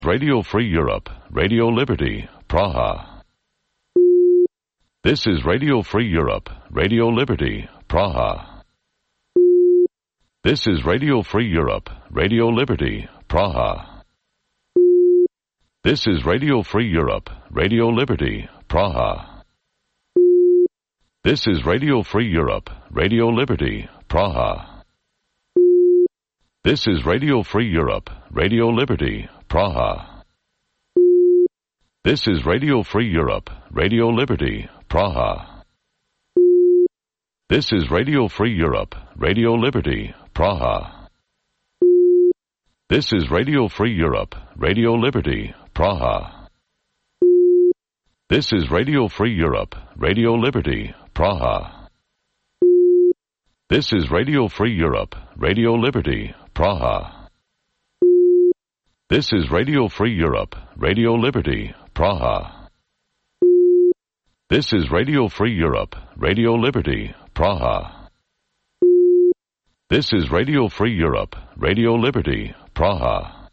Radio Free Europe, Radio Liberty, Praha. This is Radio Free Europe, Radio Liberty, Praha. This is Radio Free Europe, Radio Liberty, Praha. This is Radio Free Europe, Radio Liberty, Praha. This is Radio Free Europe, Radio Liberty, Praha. This is Radio Free Europe, Radio Liberty, Praha. This is Radio Free Europe, Radio Liberty, Praha. This is Radio Free Europe, Radio Liberty, Praha. This is Radio Free Europe, Radio Liberty, Praha. This is Radio Free Europe, Radio Liberty, Praha. This is Radio Free Europe, Radio Liberty, Praha. This is Radio Free Europe, Radio Liberty, Praha. This is Radio Free Europe, Radio Liberty, Praha. This is Radio Free Europe, Radio Liberty, Praha.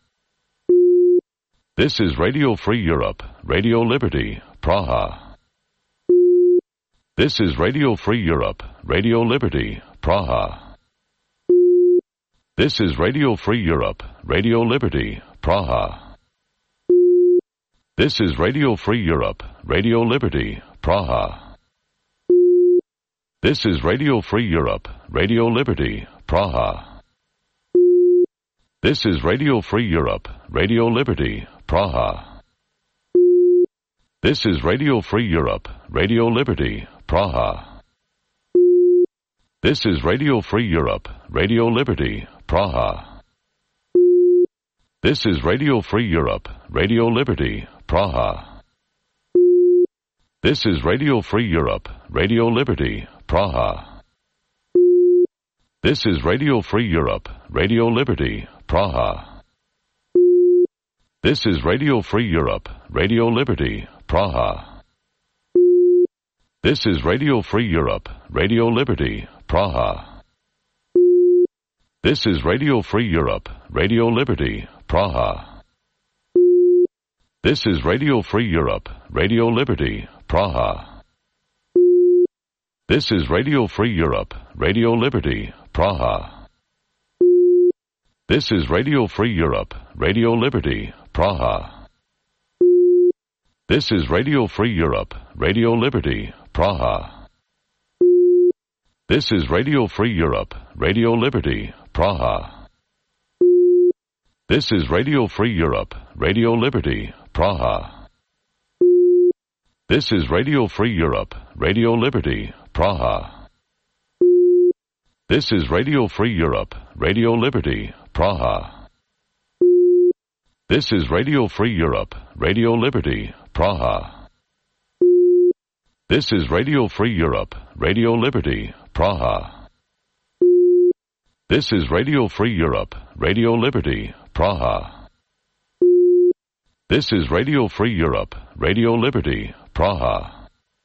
This is Radio Free Europe, Radio Liberty, Praha. This is Radio Free Europe, Radio Liberty, Praha. This is Radio Free Europe, Radio Liberty, Praha. This is Radio Free Europe, Radio Liberty, Praha. This is Radio Free Europe, Radio Liberty, Praha. This is Radio Free Europe, Radio Liberty, Praha. This is Radio Free Europe, Radio Liberty, Praha. This is Radio Free Europe, Radio Liberty, Praha. This is Radio Free Europe, Radio Liberty, Praha. This is Radio Free Europe, Radio Liberty, Praha. This is Radio Free Europe, Radio Liberty, Praha. This is Radio Free Europe, Radio Liberty, Praha. This is Radio Free Europe, Radio Liberty, Praha. This is Radio Free Europe, Radio Liberty, Praha. This is Radio Free Europe, Radio Liberty, Praha. This is Radio Free Europe, Radio Liberty, Praha. This is Radio Free Europe, Radio Liberty, Praha. This is Radio Free Europe, Radio Liberty, Praha. This is Radio Free Europe, Radio Liberty, Praha. This is Radio Free Europe, Radio Liberty, Praha. This is Radio Free Europe, Radio Liberty, Praha. This is Radio Free Europe, Radio Liberty, Praha. This is Radio Free Europe, Radio Liberty, Praha. This is Radio Free Europe, Radio Liberty, Praha. This is Radio Free Europe, Radio Liberty, Praha. This is Radio Free Europe, Radio Liberty, Praha.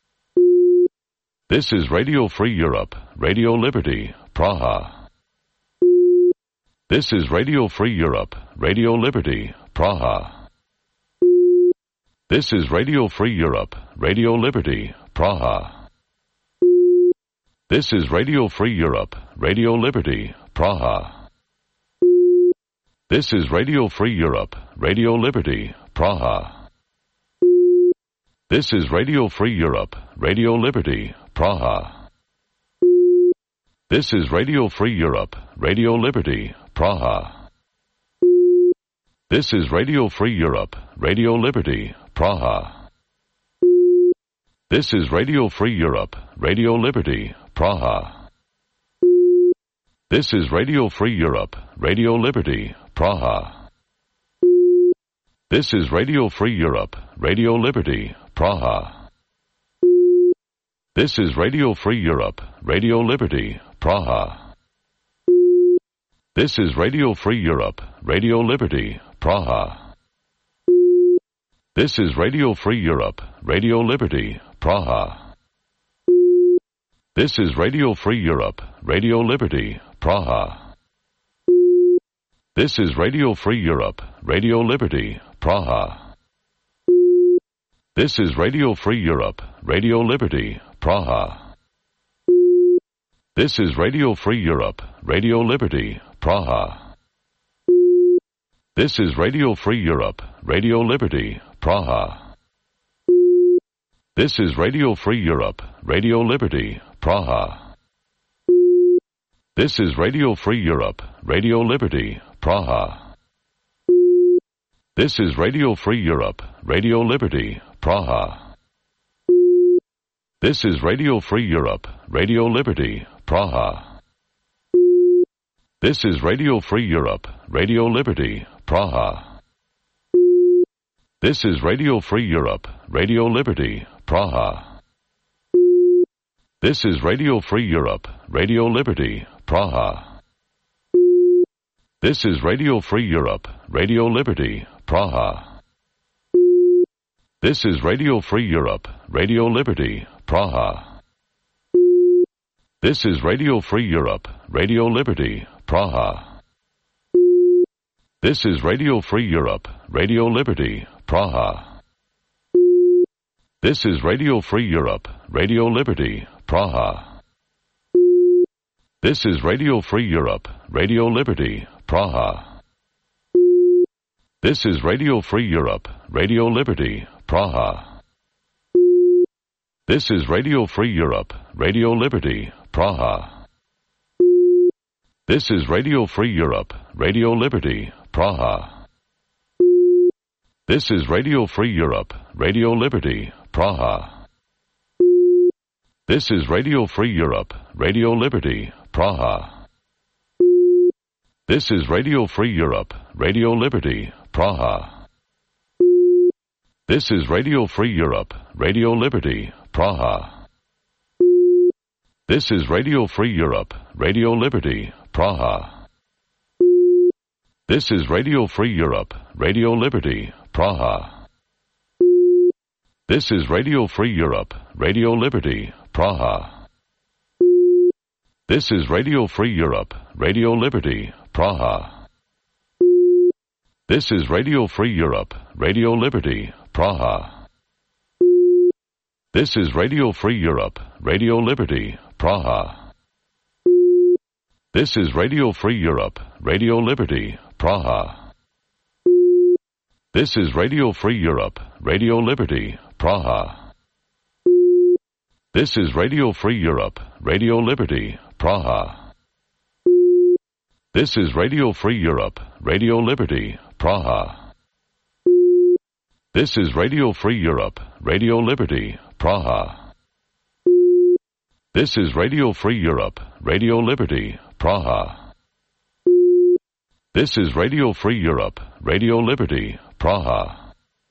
This is Radio Free Europe, Radio Liberty, Praha. This is Radio Free Europe, Radio Liberty, Praha. This is Radio Free Europe, Radio Liberty, Praha. This is Radio Free Europe, Radio Liberty, Praha. This is Radio Free Europe, Radio Liberty, Praha. This is Radio Free Europe, Radio Liberty, Praha. This is Radio Free Europe, Radio Liberty, Praha. This is Radio Free Europe, Radio Liberty, Praha. This is Radio Free Europe, Radio Liberty, Praha. This is Radio Free Europe, Radio Liberty, Praha. This is Radio Free Europe, Radio Liberty, Praha. This is Radio Free Europe, Radio Liberty, Praha. This is Radio Free Europe, Radio Liberty, Praha. This is Radio Free Europe, Radio Liberty, Praha. This is Radio Free Europe, Radio Liberty, Praha. This is Radio Free Europe, Radio Liberty, Praha. This is Radio Free Europe, Radio Liberty, Praha. This is Radio Free Europe, Radio Liberty, Praha. This is Radio Free Europe, Radio Liberty, Praha. This is Radio Free Europe, Radio Liberty, Praha. This is Radio Free Europe, Radio Liberty, Praha. This is Radio Free Europe, Radio Liberty, Praha. This is Radio Free Europe, Radio Liberty, Praha. This is Radio Free Europe, Radio Liberty, Praha. This is Radio Free Europe, Radio Liberty, Praha. This is Radio Free Europe, Radio Liberty, Praha. This is Radio Free Europe, Radio Liberty, Praha. This is Radio Free Europe, Radio Liberty, Praha. This is Radio Free Europe, Radio Liberty, Praha. This is Radio Free Europe, Radio Liberty, Praha. This is Radio Free Europe, Radio Liberty, Praha. This is Radio Free Europe, Radio Liberty, Praha. This is Radio Free Europe, Radio Liberty, Praha. This is Radio Free Europe, Radio Liberty, Praha. This is Radio Free Europe, Radio Liberty, Praha. This is Radio Free Europe, Radio Liberty, Praha. This is Radio Free Europe, Radio Liberty, Praha. This is Radio Free Europe, Radio Liberty, Praha. This is Radio Free Europe, Radio Liberty, Praha. This is Radio Free Europe, Radio Liberty, Praha. This is Radio Free Europe, Radio Liberty, Praha. This is Radio Free Europe, Radio Liberty, Praha. This is Radio Free Europe, Radio Liberty, Praha. This is Radio Free Europe, Radio Liberty, Praha. This is Radio Free Europe, Radio Liberty, Praha. This is Radio Free Europe, Radio Liberty, Praha. This is Radio Free Europe, Radio Liberty, Praha. This is Radio Free Europe, Radio Liberty, Praha. This is Radio Free Europe, Radio Liberty, Praha. This is Radio Free Europe, Radio Liberty, Praha. This is Radio Free Europe, Radio Liberty, Praha. This is Radio Free Europe, Radio Liberty, Praha.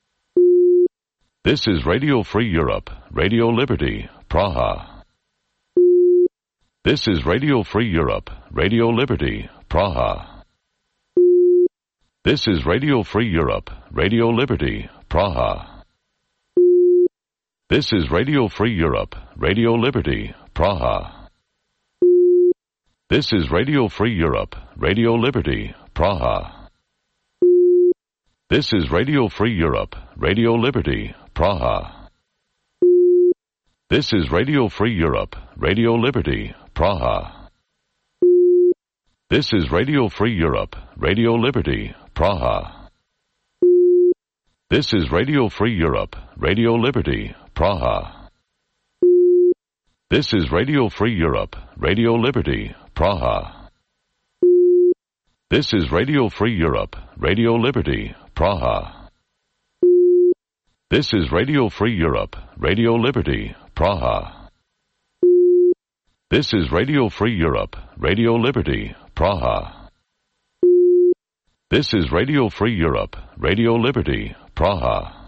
This is Radio Free Europe, Radio Liberty, Praha. This is Radio Free Europe, Radio Liberty, Praha. This is Radio Free Europe, Radio Liberty, Praha. This is Radio Free Europe, Radio Liberty, Praha. This is Radio Free Europe, Radio Liberty, Praha. This is Radio Free Europe, Radio Liberty, Praha. This is Radio Free Europe, Radio Liberty, Praha. This is Radio Free Europe, Radio Liberty, Praha. This is Radio Free Europe, Radio Liberty, Praha. This is Radio Free Europe, Radio Liberty, Praha. This is Radio Free Europe, Radio Liberty, Praha. This is Radio Free Europe, Radio Liberty, Praha. This is Radio Free Europe, Radio Liberty, Praha. This is Radio Free Europe, Radio Liberty, Praha.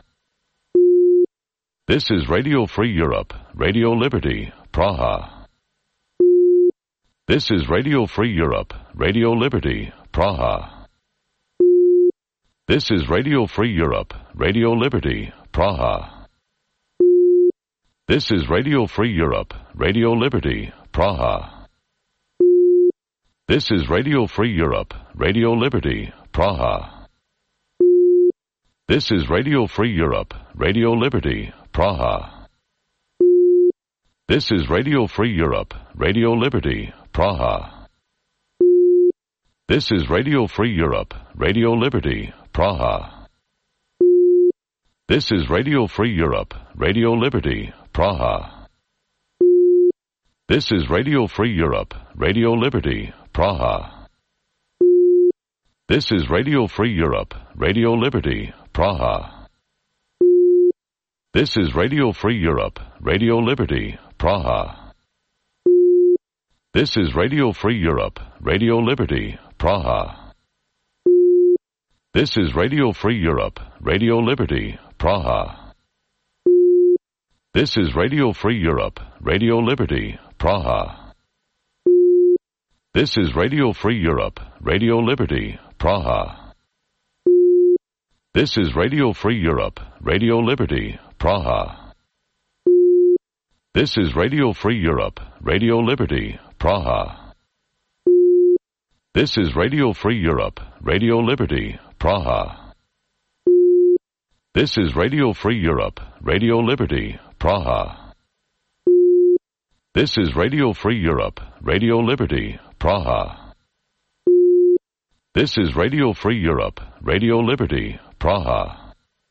This is Radio Free Europe, Radio Liberty, Praha. This is Radio Free Europe, Radio Liberty, Praha. This is Radio Free Europe, Radio Liberty, Praha. This is Radio Free Europe, Radio Liberty, Praha. This is Radio Free Europe, Radio Liberty, Praha. This is Radio Free Europe, Radio Liberty, Praha. This is Radio Free Europe, Radio Liberty, Praha. This is Radio Free Europe, Radio Liberty, Praha. This is Radio Free Europe, Radio Liberty, Praha. This is Radio Free Europe, Radio Liberty, Praha. This is Radio Free Europe, Radio Liberty, Praha. This is Radio Free Europe, Radio Liberty, Praha. This is Radio Free Europe, Radio Liberty, Praha. This is Radio Free Europe, Radio Liberty, Praha. This is Radio Free Europe, Radio Liberty, Praha. This is Radio Free Europe, Radio Liberty, Praha. This is Radio Free Europe, Radio Liberty, Praha. This is Radio Free Europe, Radio Liberty, Praha. This is Radio Free Europe, Radio Liberty, Praha. This is Radio Free Europe, Radio Liberty, Praha. This is Radio Free Europe, Radio Liberty, Praha. This is Radio Free Europe, Radio Liberty, Praha.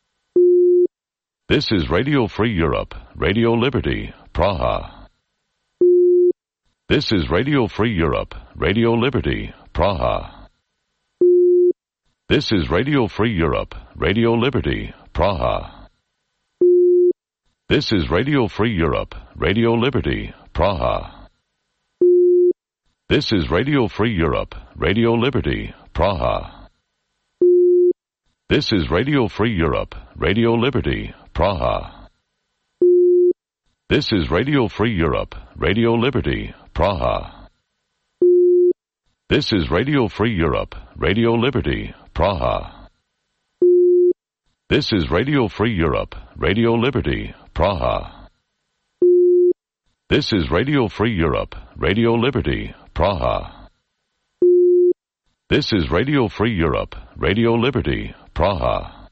This is Radio Free Europe, Radio Liberty, Praha. This is Radio Free Europe, Radio Liberty, Praha. This is Radio Free Europe, Radio Liberty, Praha. This is Radio Free Europe, Radio Liberty, Praha. This is Radio Free Europe, Radio Liberty, Praha. This is Radio Free Europe, Radio Liberty, Praha. This is Radio Free Europe, Radio Liberty, Praha. This is Radio Free Europe, Radio Liberty, Praha. This is Radio Free Europe, Radio Liberty, Praha. This is Radio Free Europe, Radio Liberty, Praha. This is Radio Free Europe, Radio Liberty, Praha.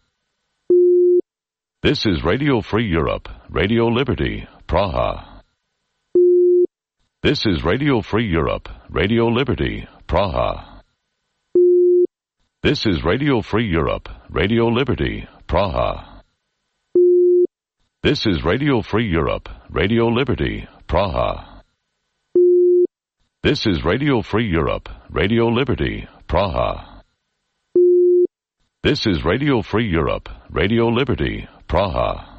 This is Radio Free Europe, Radio Liberty, Praha. This is Radio Free Europe, Radio Liberty, Praha. This is Radio Free Europe, Radio Liberty, Praha. This is Radio Free Europe, Radio Liberty, Praha. This is Radio Free Europe, Radio Liberty, Praha. This is Radio Free Europe, Radio Liberty, Praha.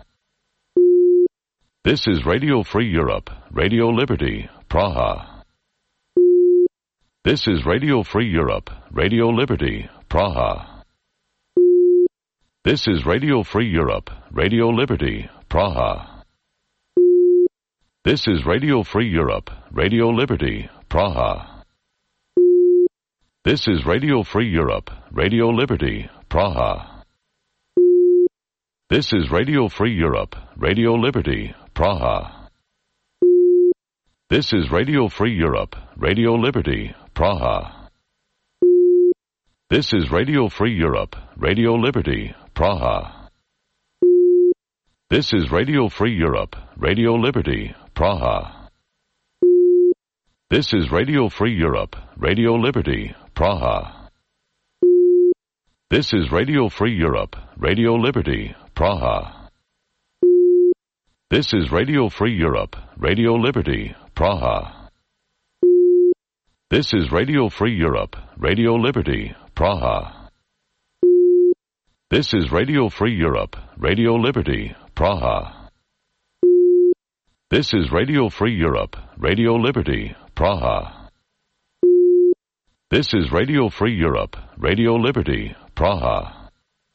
This is Radio Free Europe, Radio Liberty, Praha. This is Radio Free Europe, Radio Liberty, Praha. This is Radio Free Europe, Radio Liberty, Praha. This is Radio Free Europe, Radio Liberty, Praha. This is Radio Free Europe, Radio Liberty, Praha. This is Radio Free Europe, Radio Liberty, Praha. This is Radio Free Europe, Radio Liberty, Praha. This is Radio Free Europe, Radio Liberty, Praha. This is Radio Free Europe, Radio Liberty, Praha. This is Radio Free Europe, Radio Liberty, Praha. This is Radio Free Europe, Radio Liberty, Praha. This is Radio Free Europe, Radio Liberty, Praha. This is Radio Free Europe, Radio Liberty, Praha. This is Radio Free Europe, Radio Liberty, Praha. This is Radio Free Europe, Radio Liberty, Praha. This is Radio Free Europe, Radio Liberty, Praha.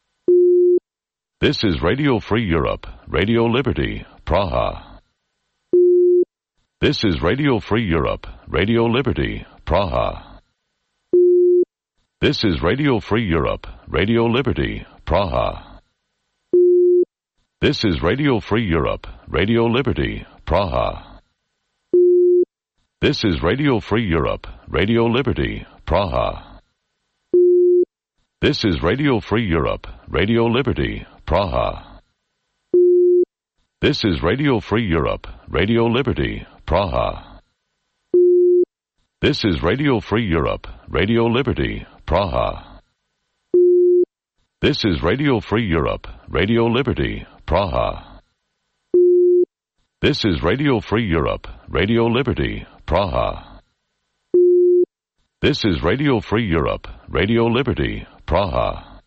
This is Radio Free Europe, Radio Liberty, Praha. This is Radio Free Europe, Radio Liberty, Praha. This is Radio Free Europe, Radio Liberty, Praha. This is Radio Free Europe, Radio Liberty, Praha. This is Radio Free Europe, Radio Liberty, Praha. This is Radio Free Europe, Radio Liberty, Praha. This is Radio Free Europe, Radio Liberty, Praha. This is Radio Free Europe, Radio Liberty, Praha. This is Radio Free Europe, Radio Liberty, Praha. This is Radio Free Europe, Radio Liberty, Praha. This is Radio Free Europe, Radio Liberty, Praha.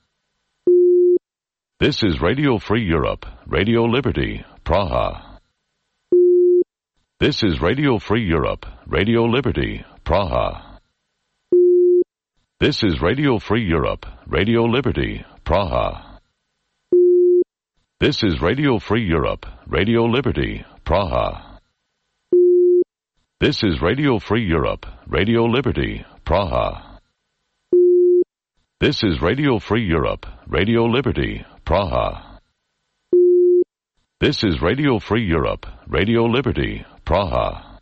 This is Radio Free Europe, Radio Liberty, Praha. This is Radio Free Europe, Radio Liberty, Praha. This is Radio Free Europe, Radio Liberty, Praha. This is Radio Free Europe, Radio Liberty, Praha. This is Radio Free Europe, Radio Liberty, Praha. This is Radio Free Europe, Radio Liberty, Praha. This is Radio Free Europe, Radio Liberty, Praha.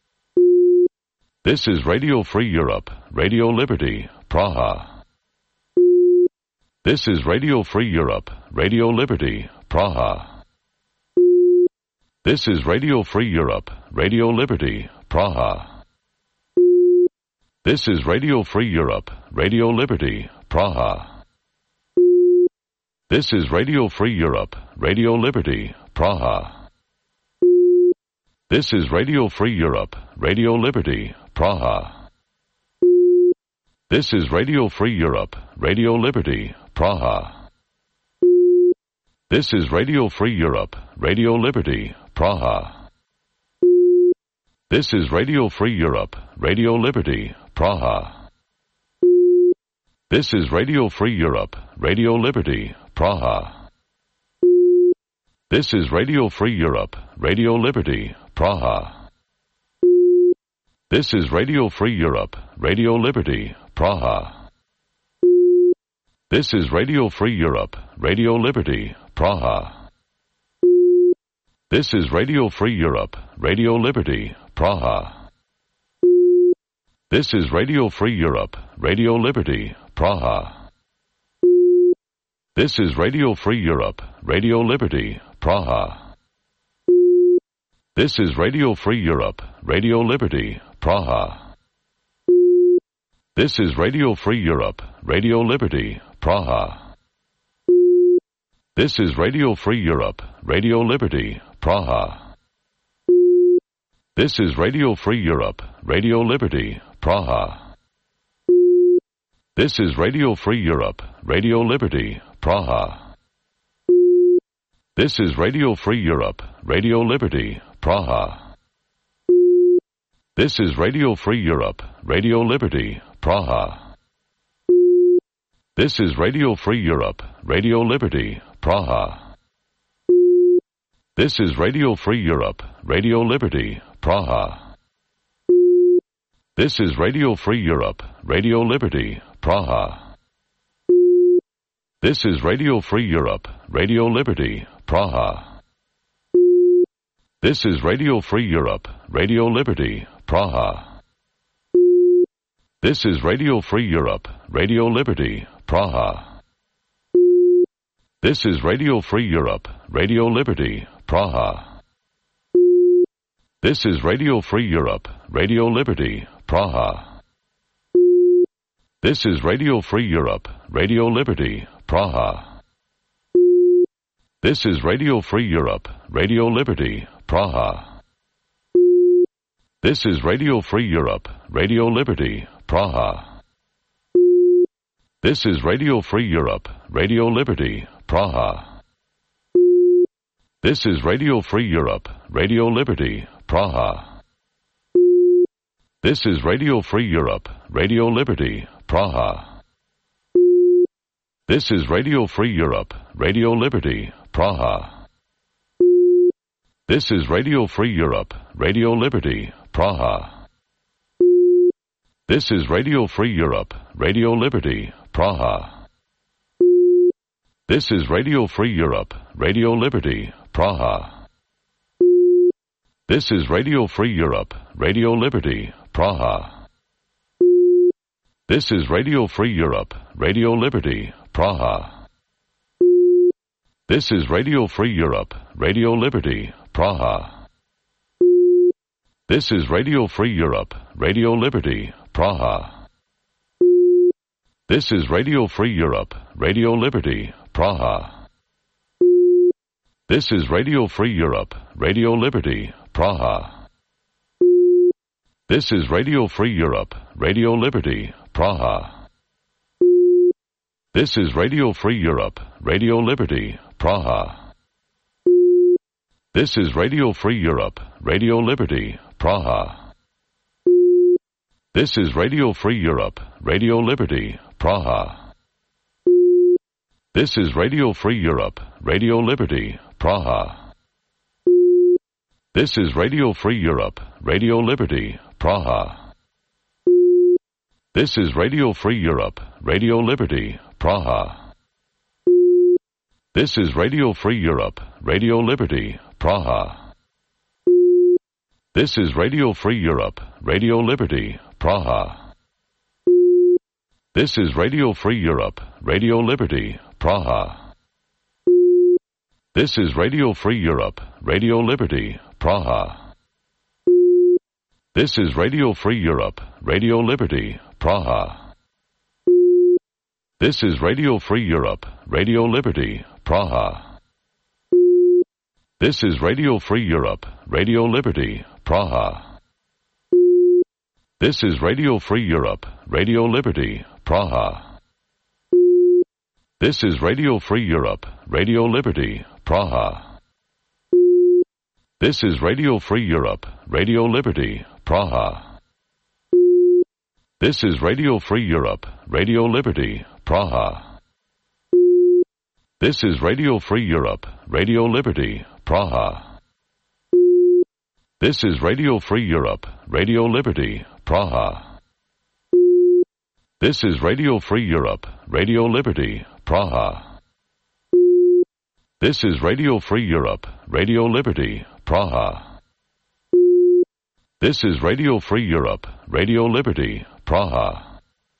This is Radio Free Europe, Radio Liberty, Praha. This is Radio Free Europe, Radio Liberty, Praha. This is Radio Free Europe, Radio Liberty, Praha. This is Radio Free Europe, Radio Liberty, Praha. This is Radio Free Europe, Radio Liberty, Praha. This is Radio Free Europe, Radio Liberty, Praha. This is Radio Free Europe, Radio Liberty, Praha. This is Radio Free Europe, Radio Liberty, Praha. This is Radio Free Europe, Radio Liberty, Praha. This is Radio Free Europe, Radio Liberty, Praha. This is Radio Free Europe, Radio Liberty, Praha. This is Radio Free Europe, Radio Liberty, Praha. This is Radio Free Europe, Radio Liberty, Praha. This is Radio Free Europe, Radio Liberty, Praha. This is Radio Free Europe, Radio Liberty, Praha. This is Radio Free Europe, Radio Liberty, Praha. This is Radio Free Europe, Radio Liberty, Praha. This is Radio Free Europe, Radio Liberty, Praha. This is Radio Free Europe, Radio Liberty, Praha. This is Radio Free Europe, Radio Liberty, Praha. This is Radio Free Europe, Radio Liberty, Praha. This is Radio Free Europe, Radio Liberty, Praha. This is Radio Free Europe, Radio Liberty, Praha. This is Radio Free Europe, Radio Liberty, Praha. This is Radio Free Europe, Radio Liberty, Praha. This is Radio Free Europe, Radio Liberty, Praha. This is Radio Free Europe, Radio Liberty, Praha. This is Radio Free Europe, Radio Liberty, Praha. This is Radio Free Europe, Radio Liberty, Praha. This is Radio Free Europe, Radio Liberty, Praha. This is Radio Free Europe, Radio Liberty, Praha. This is Radio Free Europe, Radio Liberty, Praha. This is Radio Free Europe, Radio Liberty, Praha. This is Radio Free Europe, Radio Liberty, Praha. This is Radio Free Europe, Radio Liberty, Praha. This is Radio Free Europe, Radio Liberty, Praha. This is Radio Free Europe, Radio Liberty, Praha. This is Radio Free Europe, Radio Liberty, Praha. This is Radio Free Europe, Radio Liberty, Praha. This is Radio Free Europe, Radio Liberty, Praha. This is Radio Free Europe, Radio Liberty, Praha. This is Radio Free Europe, Radio Liberty, Praha. This is Radio Free Europe, Radio Liberty, Praha. This is Radio Free Europe, Radio Liberty, Praha. This is Radio Free Europe, Radio Liberty, Praha. This is Radio Free Europe, Radio Liberty, Praha. This is Radio Free Europe, Radio Liberty, Praha. This is Radio Free Europe, Radio Liberty, Praha. This is Radio Free Europe, Radio Liberty, Praha. This is Radio Free Europe, Radio Liberty, Praha. This is Radio Free Europe, Radio Liberty, Praha. This is Radio Free Europe, Radio Liberty, Praha. This is Radio Free Europe, Radio Liberty, Praha. This is Radio Free Europe, Radio Liberty, Praha. This is Radio Free Europe, Radio Liberty, Praha. This is Radio Free Europe, Radio Liberty, Praha. This is Radio Free Europe, Radio Liberty, Praha. This is Radio Free Europe, Radio Liberty, Praha. This is Radio Free Europe, Radio Liberty, Praha. This is Radio Free Europe, Radio Liberty, Praha. This is Radio Free Europe, Radio Liberty, Praha. This is Radio Free Europe, Radio Liberty, Praha. This is Radio Free Europe, Radio Liberty, Praha. This is Radio Free Europe, Radio Liberty, Praha. This is Radio Free Europe, Radio Liberty, Praha. This is Radio Free Europe, Radio Liberty, Praha. This is Radio Free Europe, Radio Liberty, Praha. This is Radio Free Europe, Radio Liberty, Praha. This is Radio Free Europe, Radio Liberty, Praha. This is Radio Free Europe, Radio Liberty, Praha.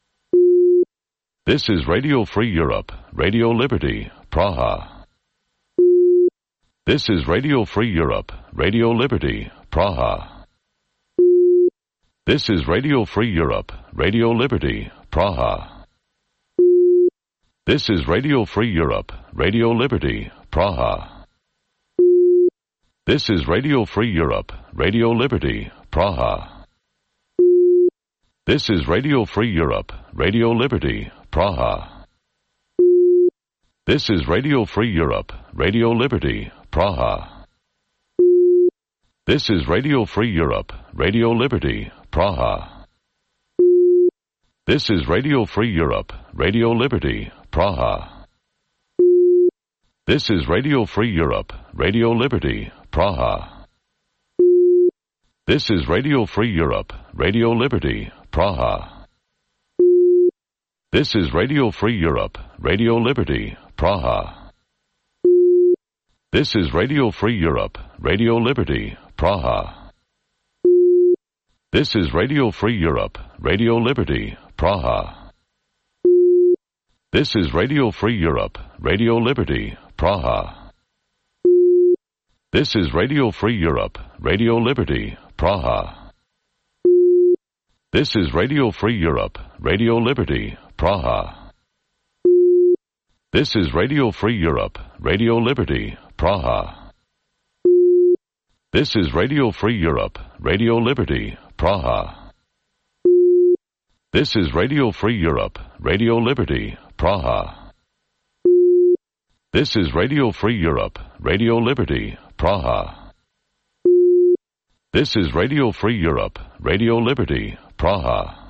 This is Radio Free Europe, Radio Liberty, Praha. This is Radio Free Europe, Radio Liberty, Praha. This is Radio Free Europe, Radio Liberty, Praha. This is Radio Free Europe, Radio Liberty, Praha. This is Radio Free Europe, Radio Liberty, Praha. This is Radio Free Europe, Radio Liberty, Praha. This is Radio Free Europe, Radio Liberty, Praha. This is Radio Free Europe, Radio Liberty, Praha. This is Radio Free Europe, Radio Liberty, Praha. This is Radio Free Europe, Radio Liberty, Praha. This is Radio Free Europe, Radio Liberty, Praha. This is Radio Free Europe, Radio Liberty, Praha. This is Radio Free Europe, Radio Liberty, Praha. This is Radio Free Europe, Radio Liberty, Praha. This is Radio Free Europe, Radio Liberty, Praha. This is Radio Free Europe, Radio Liberty, Praha. This is Radio Free Europe, Radio Liberty, Praha. This is Radio Free Europe, Radio Liberty, Praha. This is Radio Free Europe, Radio Liberty, Praha. This is Radio Free Europe, Radio Liberty, Praha. This is Radio Free Europe, Radio Liberty, Praha. This is Radio Free Europe, Radio Liberty, Praha.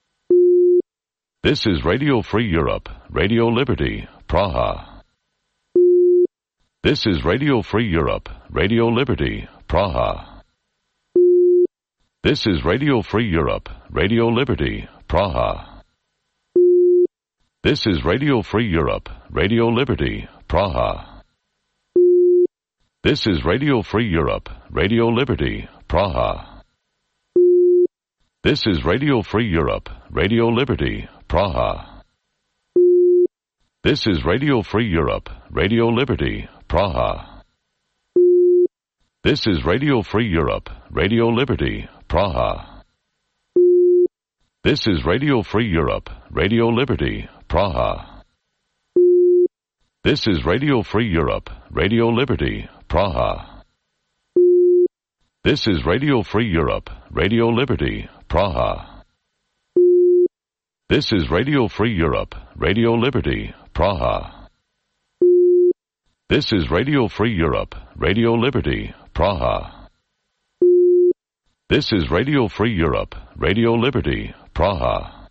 This is Radio Free Europe, Radio Liberty, Praha. This is Radio Free Europe, Radio Liberty, Praha. This is Radio Free Europe, Radio Liberty, Praha. This is Radio Free Europe, Radio Liberty, Praha. This is Radio Free Europe, Radio Liberty, Praha. This is Radio Free Europe, Radio Liberty, Praha. This is Radio Free Europe, Radio Liberty, Praha. This is Radio Free Europe, Radio Liberty, Praha. This is Radio Free Europe, Radio Liberty, Praha. This is Radio Free Europe, Radio Liberty, Praha. This is Radio Free Europe, Radio Liberty, Praha. This is Radio Free Europe, Radio Liberty, Praha. This is Radio Free Europe, Radio Liberty, Praha. This is Radio Free Europe, Radio Liberty, Praha.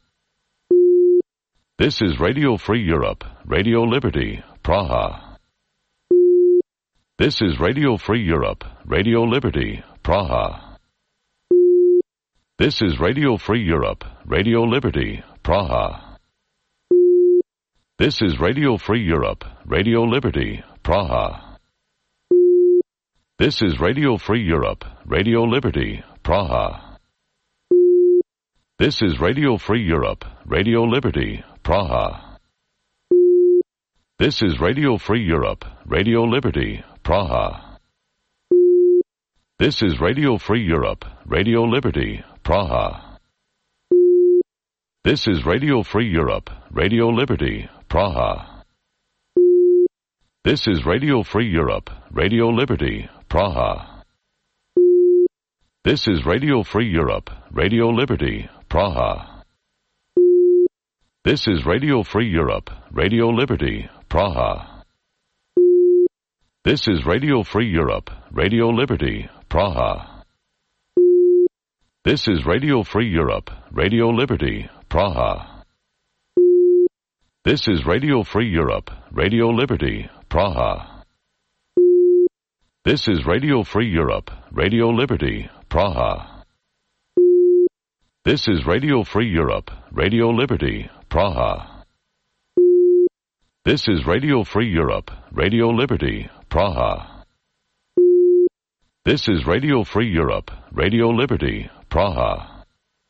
This is Radio Free Europe, Radio Liberty, Praha. This is Radio Free Europe, Radio Liberty, Praha. This is Radio Free Europe, Radio Liberty, Praha. This is Radio Free Europe, Radio Liberty, Praha. This is Radio Free Europe, Radio Liberty, Praha. This is Radio Free Europe, Radio Liberty, Praha. This is Radio Free Europe, Radio Liberty, Praha. This is Radio Free Europe, Radio Liberty, Praha. This is Radio Free Europe, Radio Liberty, Praha. This is Radio Free Europe, Radio Liberty, Praha. This is Radio Free Europe, Radio Liberty, Praha. This is Radio Free Europe, Radio Liberty, Praha. This is Radio Free Europe, Radio Liberty, Praha. This is Radio Free Europe, Radio Liberty, Praha. This is Radio Free Europe, Radio Liberty, Praha. This is Radio Free Europe, Radio Liberty, Praha. This is Radio Free Europe, Radio Liberty, Praha. This is Radio Free Europe, Radio Liberty, Praha. This is Radio Free Europe, Radio Liberty, Praha.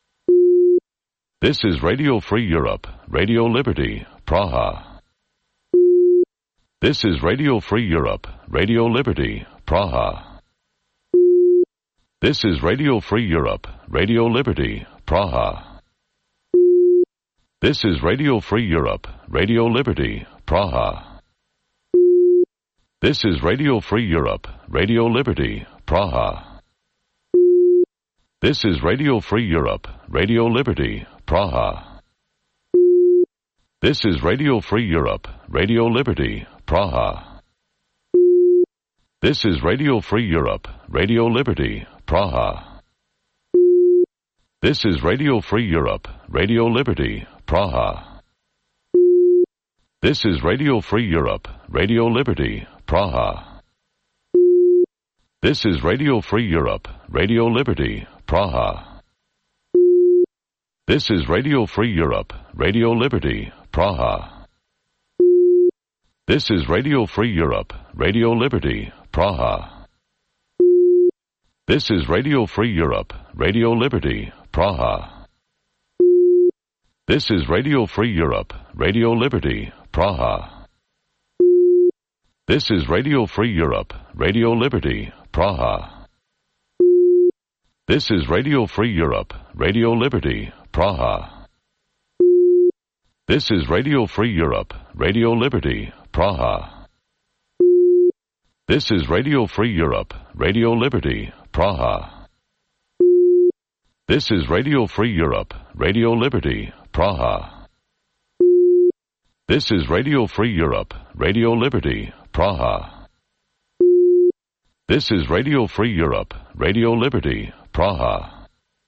This is Radio Free Europe, Radio Liberty, Praha. This is Radio Free Europe, Radio Liberty, Praha. This is Radio Free Europe, Radio Liberty, Praha. This is Radio Free Europe, Radio Liberty, Praha. This is Radio Free Europe, Radio Liberty, Praha. This is Radio Free Europe, Radio Liberty, Praha. This is Radio Free Europe, Radio Liberty, Praha. This is Radio Free Europe, Radio Liberty, Praha. This is Radio Free Europe, Radio Liberty, Praha. This is Radio Free Europe, Radio Liberty, Praha. This is Radio Free Europe, Radio Liberty, Praha. This is Radio Free Europe, Radio Liberty, Praha. This is Radio Free Europe, Radio Liberty, Praha. This is Radio Free Europe, Radio Liberty, Praha. This is Radio Free Europe, Radio Liberty, Praha. This is Radio Free Europe, Radio Liberty, Praha. This is Radio Free Europe, Radio Liberty, Praha. This is Radio Free Europe, Radio Liberty, Praha. This is Radio Free Europe, Radio Liberty, Praha. This is Radio Free Europe, Radio Liberty, Praha. This is Radio Free Europe, Radio Liberty, Praha. This is Radio Free Europe, Radio Liberty, Praha.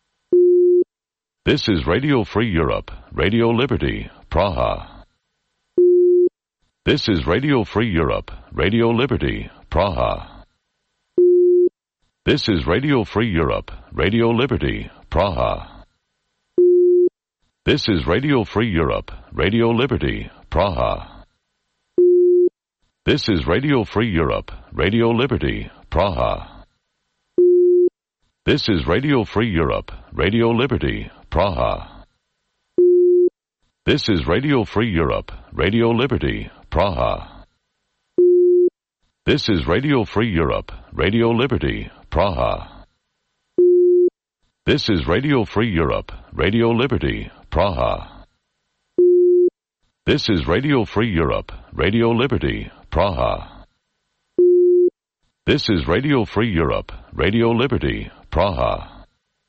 This is Radio Free Europe, Radio Liberty, Praha. This is Radio Free Europe, Radio Liberty, Praha. This is Radio Free Europe, Radio Liberty, Praha. This is Radio Free Europe, Radio Liberty, Praha. This is Radio Free Europe, Radio Liberty, Praha. This is Radio Free Europe, Radio Liberty, Praha. This is Radio Free Europe, Radio Liberty, Praha. This is Radio Free Europe, Radio Liberty, Praha. This is Radio Free Europe, Radio Liberty, Praha. This is Radio Free Europe, Radio Liberty, Praha. This is Radio Free Europe, Radio Liberty, Praha.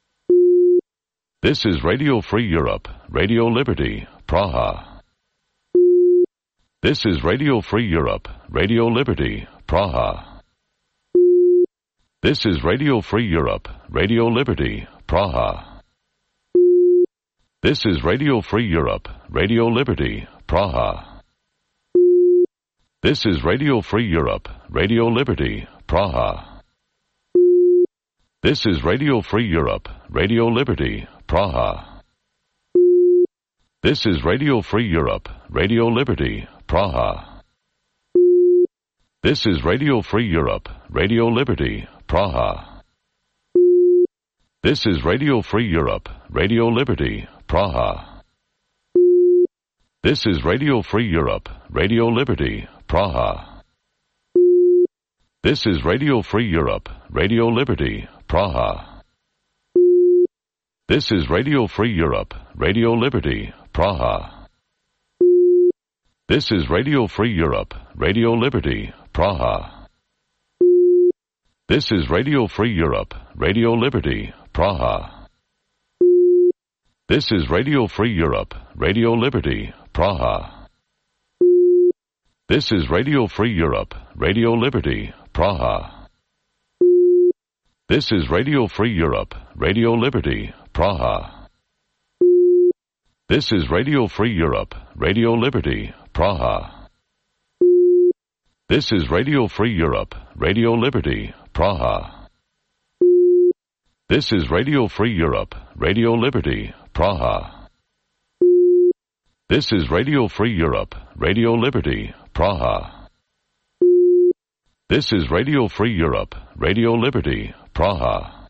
This is Radio Free Europe, Radio Liberty, Praha. This is Radio Free Europe, Radio Liberty, Praha. This is Radio Free Europe, Radio Liberty, Praha. This is Radio Free Europe, Radio Liberty, Praha. This is Radio Free Europe, Radio Liberty, Praha. This is Radio Free Europe, Radio Liberty, Praha. This is Radio Free Europe, Radio Liberty, Praha. This is Radio Free Europe, Radio Liberty, Praha. This is Radio Free Europe, Radio Liberty, Praha. This is Radio Free Europe, Radio Liberty, Praha. This is Radio Free Europe, Radio Liberty, Praha. This is Radio Free Europe, Radio Liberty, Praha. This is Radio Free Europe, Radio Liberty, Praha. This is Radio Free Europe, Radio Liberty, Praha. This is Radio Free Europe, Radio Liberty, Praha. This is Radio Free Europe, Radio Liberty, Praha. This is Radio Free Europe, Radio Liberty, Praha. This is Radio Free Europe, Radio Liberty, Praha. This is Radio Free Europe, Radio Liberty, Praha. This is Radio Free Europe, Radio Liberty, Praha. This is Radio Free Europe, Radio Liberty, Praha. This is Radio Free Europe, Radio Liberty, Praha.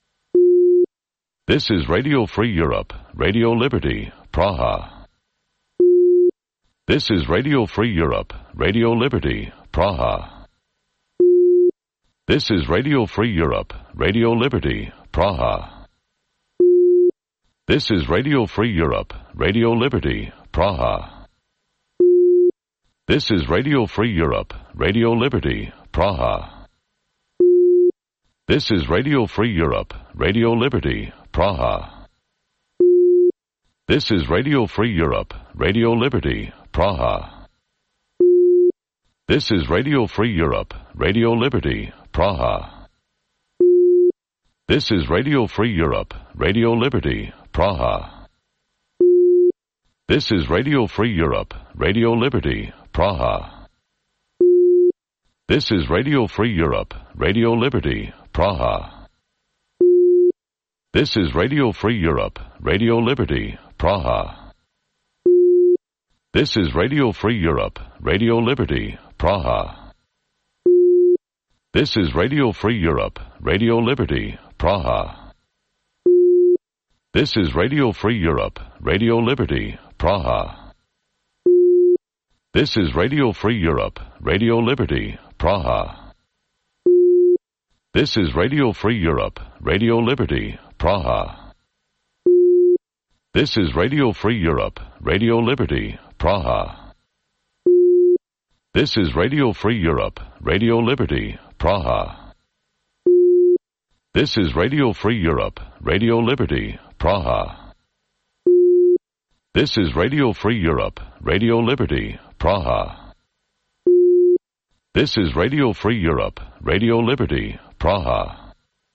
This is Radio Free Europe, Radio Liberty, Praha. This is Radio Free Europe, Radio Liberty, Praha. This is Radio Free Europe, Radio Liberty, Praha. This is Radio Free Europe, Radio Liberty, Praha. This is Radio Free Europe, Radio Liberty, Praha. This is Radio Free Europe, Radio Liberty, Praha. This is Radio Free Europe, Radio Liberty, Praha. This is Radio Free Europe, Radio Liberty, Praha. This is Radio Free Europe, Radio Liberty, Praha. This is Radio Free Europe, Radio Liberty, Praha. This is Radio Free Europe, Radio Liberty, Praha. This is Radio Free Europe, Radio Liberty, Praha. This is Radio Free Europe, Radio Liberty, Praha. This is Radio Free Europe, Radio Liberty, Praha. This is Radio Free Europe, Radio Liberty, Praha. This is Radio Free Europe, Radio Liberty, Praha. This is Radio Free Europe, Radio Liberty, Praha. This is Radio Free Europe, Radio Liberty, Praha. This is Radio Free Europe, Radio Liberty, Praha. This is Radio Free Europe, Radio Liberty, Praha. This is Radio Free Europe, Radio Liberty, Praha. This is Radio Free Europe, Radio Liberty, Praha.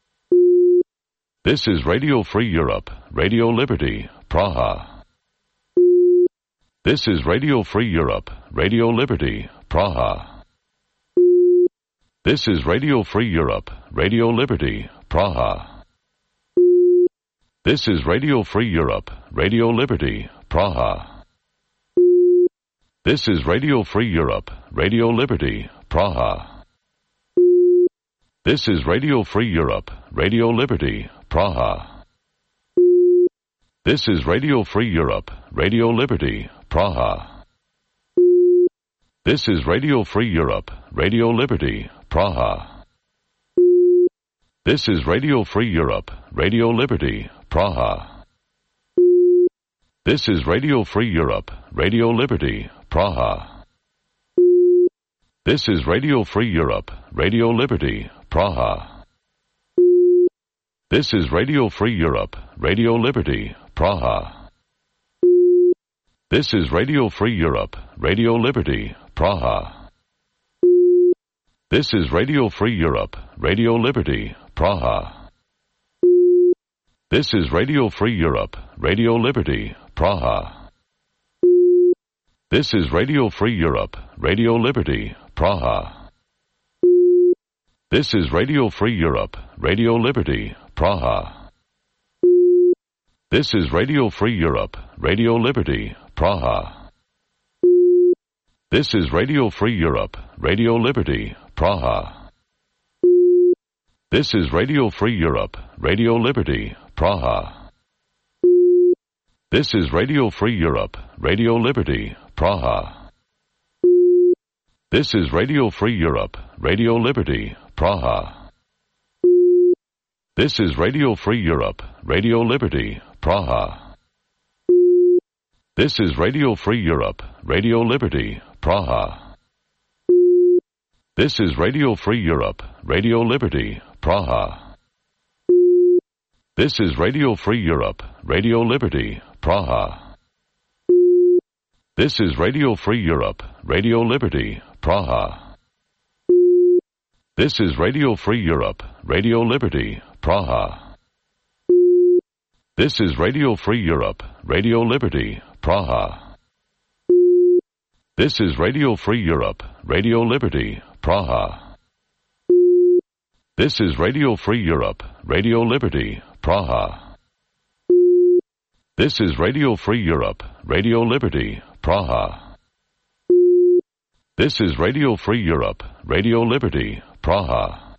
This is Radio Free Europe, Radio Liberty, Praha. This is Radio Free Europe, Radio Liberty, Praha. This is Radio Free Europe, Radio Liberty, Praha. This is Radio Free Europe, Radio Liberty, Praha. This is Radio Free Europe, Radio Liberty, Praha. This is Radio Free Europe, Radio Liberty, Praha. This is Radio Free Europe, Radio Liberty, Praha. This is Radio Free Europe, Radio Liberty, Praha. This is Radio Free Europe, Radio Liberty, Praha. This is Radio Free Europe, Radio Liberty, Praha. This is Radio Free Europe, Radio Liberty, Praha. This is Radio Free Europe, Radio Liberty, Praha. This is Radio Free Europe, Radio Liberty, Praha. This is Radio Free Europe, Radio Liberty, Praha. This is Radio Free Europe, Radio Liberty, Praha. This is Radio Free Europe, Radio Liberty, Praha. This is Radio Free Europe, Radio Liberty, Praha. This is Radio Free Europe, Radio Liberty, Praha. This is Radio Free Europe, Radio Liberty, Praha. This is Radio Free Europe, Radio Liberty, Praha. This is Radio Free Europe, Radio Liberty, Praha. This is Radio Free Europe, Radio Liberty, Praha. This is Radio Free Europe, Radio Liberty, Praha. This is Radio Free Europe, Radio Liberty, Praha. This is Radio Free Europe, Radio Liberty, Praha. This is Radio Free Europe, Radio Liberty, Praha. This is Radio Free Europe, Radio Liberty, Praha. This is Radio Free Europe, Radio Liberty, Praha. This is Radio Free Europe, Radio Liberty, Praha. This is Radio Free Europe, Radio Liberty, Praha. This is Radio Free Europe, Radio Liberty, Praha. This is Radio Free Europe, Radio Liberty, Praha. This is Radio Free Europe, Radio Liberty, Praha.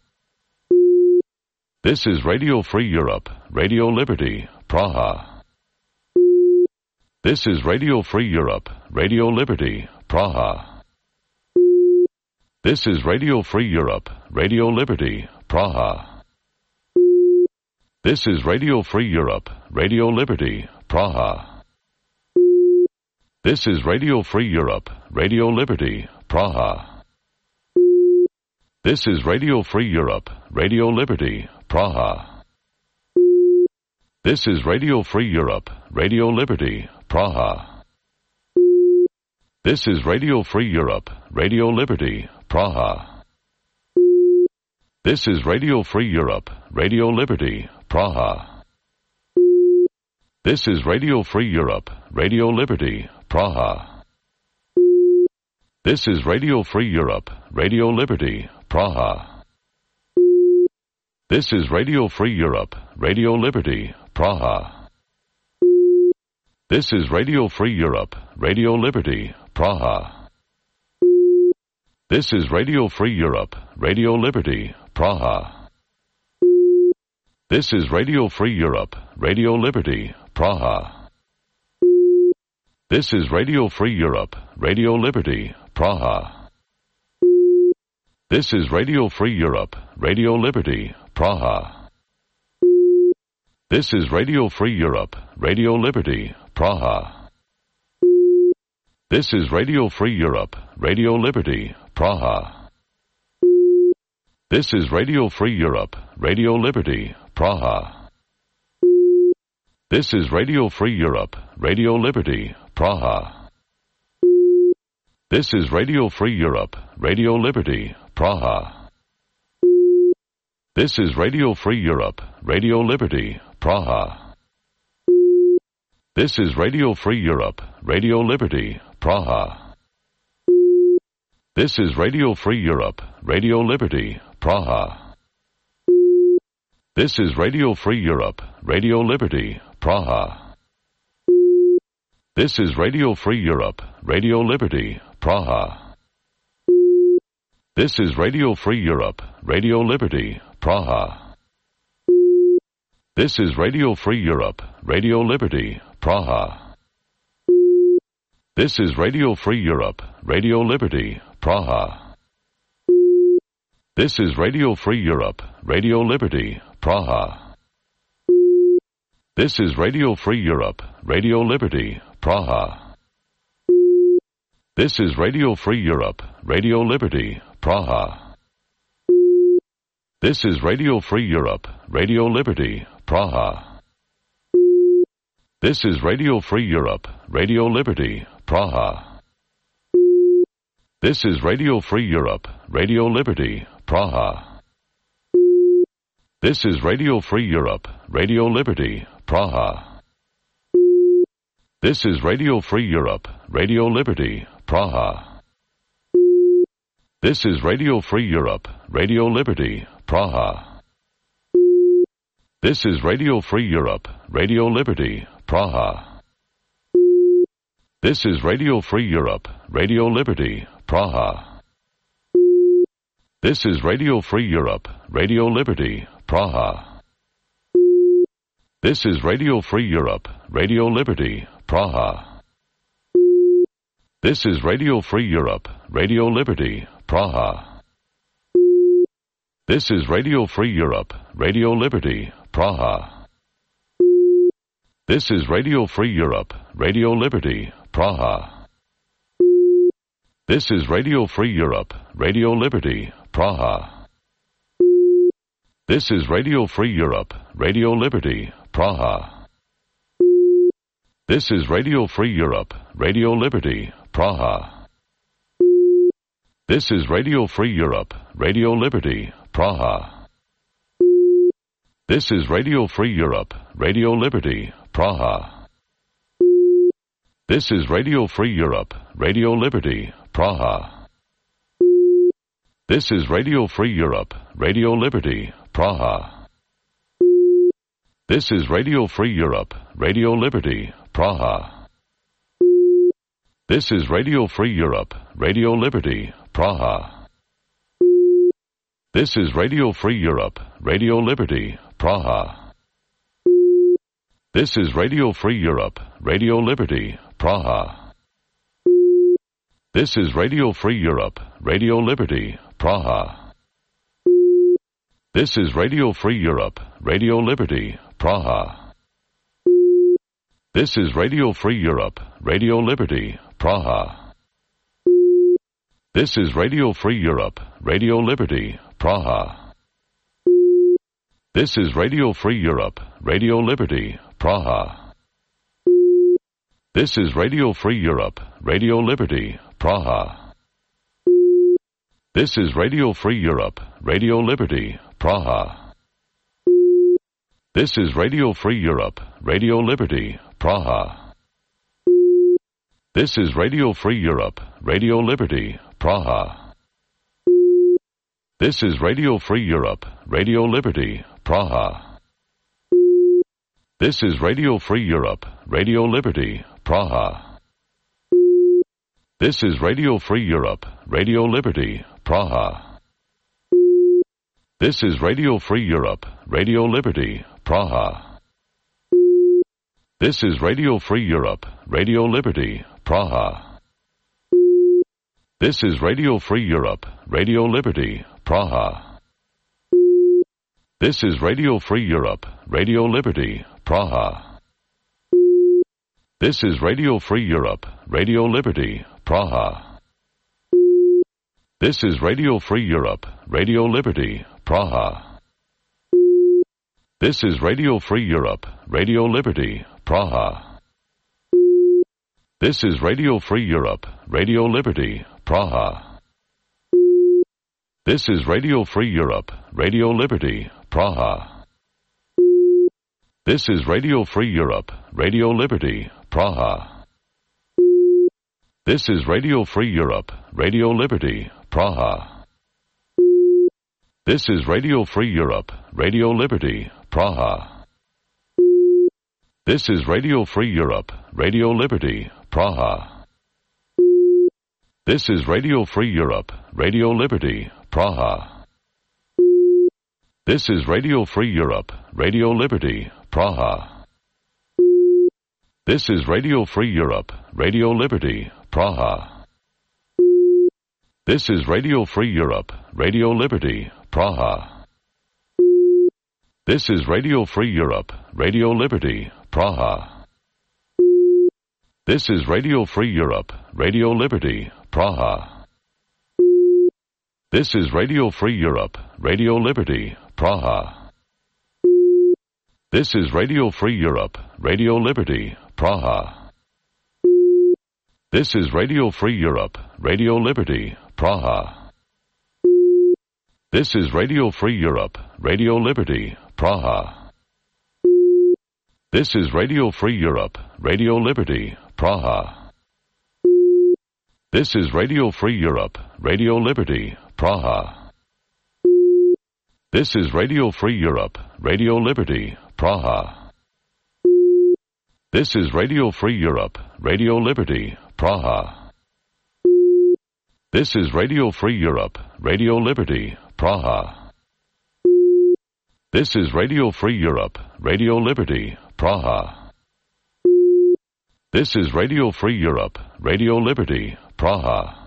This is Radio Free Europe, Radio Liberty, Praha. This is Radio Free Europe, Radio Liberty, Praha. This is Radio Free Europe, Radio Liberty, Praha. This is Radio Free Europe, Radio Liberty, Praha. This is Radio Free Europe, Radio Liberty, Praha. This is Radio Free Europe, Radio Liberty, Praha. This is Radio Free Europe, Radio Liberty, Praha. This is Radio Free Europe, Radio Liberty, Praha. This is Radio Free Europe, Radio Liberty, Praha. This is Radio Free Europe, Radio Liberty, Praha. This is Radio Free Europe, Radio Liberty, Praha. This is Radio Free Europe, Radio Liberty, Praha. This is Radio Free Europe, Radio Liberty, Praha. This is Radio Free Europe, Radio Liberty, Praha. This is Radio Free Europe, Radio Liberty, Praha. This is Radio Free Europe, Radio Liberty, Praha. This is Radio Free Europe, Radio Liberty, Praha. This is Radio Free Europe, Radio Liberty, Praha. This is Radio Free Europe, Radio Liberty, Praha. This is Radio Free Europe, Radio Liberty, Praha. This is Radio Free Europe, Radio Liberty, Praha. This is Radio Free Europe, Radio Liberty, Praha. This is Radio Free Europe, Radio Liberty, Praha. This is Radio Free Europe, Radio Liberty, Praha. This is Radio Free Europe, Radio Liberty, Praha. This is Radio Free Europe, Radio Liberty, Praha. This is Radio Free Europe, Radio Liberty, Praha. This is Radio Free Europe, Radio Liberty, Praha. This is Radio Free Europe, Radio Liberty, Praha. This is Radio Free Europe, Radio Liberty, Praha. This is Radio Free Europe, Radio Liberty, Praha. This is Radio Free Europe, Radio Liberty, Praha. This is Radio Free Europe, Radio Liberty, Praha. This is Radio Free Europe, Radio Liberty, Praha. This is Radio Free Europe, Radio Liberty, Praha. This is Radio Free Europe, Radio Liberty, Praha. This is Radio Free Europe, Radio Liberty, Praha. This is Radio Free Europe, Radio Liberty, Praha. This is Radio Free Europe, Radio Liberty, Praha. This is Radio Free Europe, Radio Liberty, Praha. This is Radio Free Europe, Radio Liberty, Praha. This is Radio Free Europe, Radio Liberty, Praha. This is Radio Free Europe, Radio Liberty, Praha. This is Radio Free Europe, Radio Liberty, Praha. This is Radio Free Europe, Radio Liberty, Praha. This is Radio Free Europe, Radio Liberty, Praha. This is Radio Free Europe, Radio Liberty, Praha. This is Radio Free Europe, Radio Liberty, Praha. This is Radio Free Europe, Radio Liberty, Praha. This is Radio Free Europe, Radio Liberty, Praha. This is Radio Free Europe, Radio Liberty, Praha. This is Radio Free Europe, Radio Liberty, Praha. This is Radio Free Europe, Radio Liberty, Praha. This is Radio Free Europe, Radio Liberty, Praha. This is Radio Free Europe, Radio Liberty, Praha. This is Radio Free Europe, Radio Liberty, Praha. This is Radio Free Europe, Radio Liberty, Praha. This is Radio Free Europe, Radio Liberty, Praha. This is Radio Free Europe, Radio Liberty, Praha. This is Radio Free Europe, Radio Liberty, Praha. This is Radio Free Europe, Radio Liberty, Praha. This is Radio Free Europe, Radio Liberty, Praha. This is Radio Free Europe, Radio Liberty, Praha. This is Radio Free Europe, Radio Liberty, Praha. This is Radio Free Europe, Radio Liberty, Praha. This is Radio Free Europe, Radio Liberty, Praha. This is Radio Free Europe, Radio Liberty, Praha. This is Radio Free Europe, Radio Liberty, Praha. This is Radio Free Europe, Radio Liberty, Praha. This is Radio Free Europe, Radio Liberty, Praha. This is Radio Free Europe, Radio Liberty, Praha. This is Radio Free Europe, Radio Liberty, Praha. This is Radio Free Europe, Radio Liberty, Praha. This is Radio Free Europe, Radio Liberty, Praha. This is Radio Free Europe, Radio Liberty, Praha. This is Radio Free Europe, Radio Liberty, Praha. This is Radio Free Europe, Radio Liberty, Praha. This is Radio Free Europe, Radio Liberty, Praha. This is Radio Free Europe, Radio Liberty, Praha. This is Radio Free Europe, Radio Liberty, Praha. This is Radio Free Europe, Radio Liberty, Praha. This is Radio Free Europe, Radio Liberty, Praha. This is Radio Free Europe, Radio Liberty, Praha. This is Radio Free Europe, Radio Liberty, Praha. This is Radio Free Europe, Radio Liberty, Praha. This is Radio Free Europe, Radio Liberty, Praha. This is Radio Free Europe, Radio Liberty, Praha. This is Radio Free Europe, Radio Liberty, Praha. This is Radio Free Europe, Radio Liberty, Praha. This is Radio Free Europe, Radio Liberty, Praha. This is Radio Free Europe, Radio Liberty, Praha. This is Radio Free Europe, Radio Liberty, Praha. This is Radio Free Europe, Radio Liberty, Praha. This is Radio Free Europe, Radio Liberty, Praha. This is Radio Free Europe, Radio Liberty, Praha. This is Radio Free Europe, Radio Liberty, Praha. This is Radio Free Europe, Radio Liberty, Praha. This is Radio Free Europe, Radio Liberty, Praha. This is Radio Free Europe, Radio Liberty, Praha.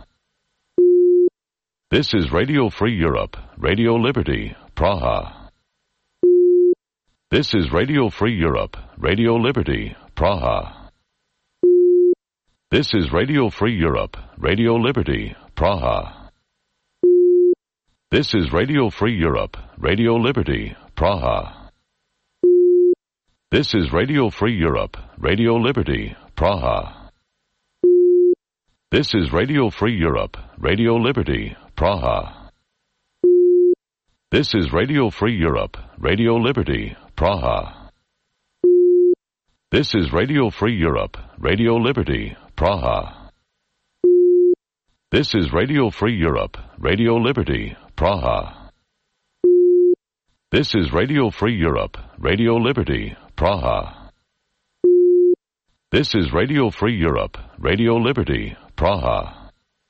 This is Radio Free Europe, Radio Liberty, Praha. This is Radio Free Europe, Radio Liberty, Praha. This is Radio Free Europe, Radio Liberty, Praha. This is Radio Free Europe, Radio Liberty, Praha. This is Radio Free Europe, Radio Liberty, Praha. This is Radio Free Europe, Radio Liberty, Praha. This is Radio Free Europe, Radio Liberty, Praha. This is Radio Free Europe, Radio Liberty, Praha. This is Radio Free Europe, Radio Liberty, Praha. This is Radio Free Europe, Radio Liberty, Praha. This is Radio Free Europe, Radio Liberty, Praha.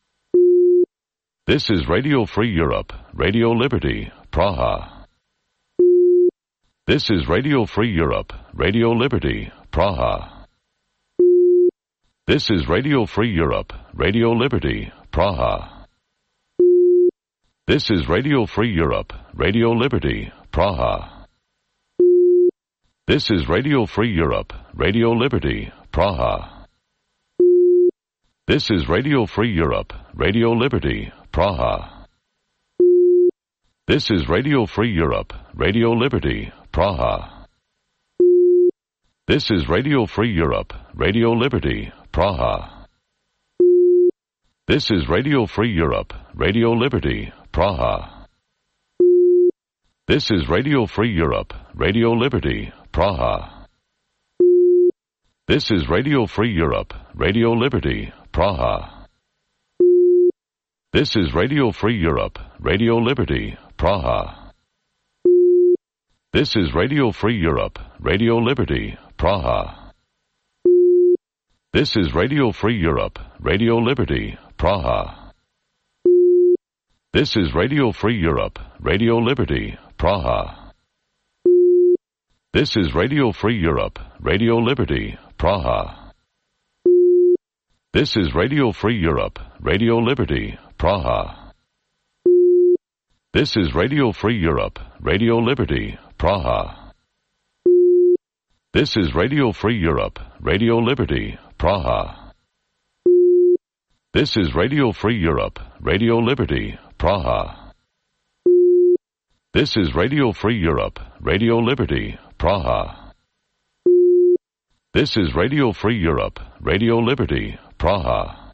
This is Radio Free Europe, Radio Liberty, Praha. This is Radio Free Europe, Radio Liberty, Praha. This is Radio Free Europe, Radio Liberty, Praha. This is Radio Free Europe, Radio Liberty, Praha. This is Radio Free Europe, Radio Liberty, Praha. This is Radio Free Europe, Radio Liberty, Praha. This is Radio Free Europe, Radio Liberty, Praha. This is Radio Free Europe, Radio Liberty, Praha. This is Radio Free Europe, Radio Liberty, Praha. This is Radio Free Europe, Radio Liberty, Praha. This is Radio Free Europe, Radio Liberty, Praha. This is Radio Free Europe, Radio Liberty, Praha. This is Radio Free Europe, Radio Liberty, Praha. This is Radio Free Europe, Radio Liberty, Praha. This is Radio Free Europe, Radio Liberty, Praha. This is Radio Free Europe, Radio Liberty, Praha. This is Radio Free Europe, Radio Liberty, Praha. This is Radio Free Europe, Radio Liberty, Praha. This is Radio Free Europe, Radio Liberty, Praha. This is Radio Free Europe, Radio Liberty, Praha. This is Radio Free Europe, Radio Liberty, Praha. This is Radio Free Europe, Radio Liberty, Praha.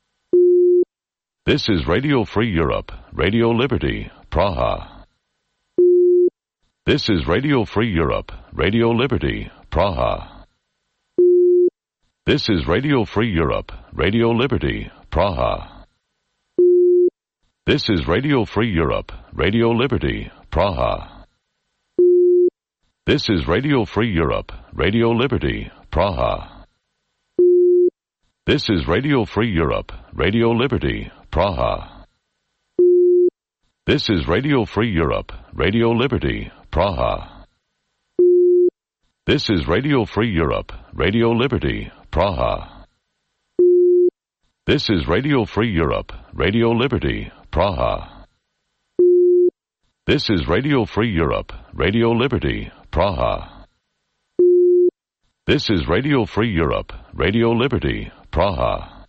This is Radio Free Europe, Radio Liberty, Praha. This is Radio Free Europe, Radio Liberty, Praha. This is Radio Free Europe, Radio Liberty, Praha. This is Radio Free Europe, Radio Liberty, Praha. This is Radio Free Europe, Radio Liberty, Praha. This is Radio Free Europe, Radio Liberty, Praha. This is Radio Free Europe, Radio Liberty, Praha. This is Radio Free Europe, Radio Liberty, Praha. This is Radio Free Europe, Radio Liberty, Praha. This is Radio Free Europe, Radio Liberty, Praha. This is Radio Free Europe, Radio Liberty, Praha.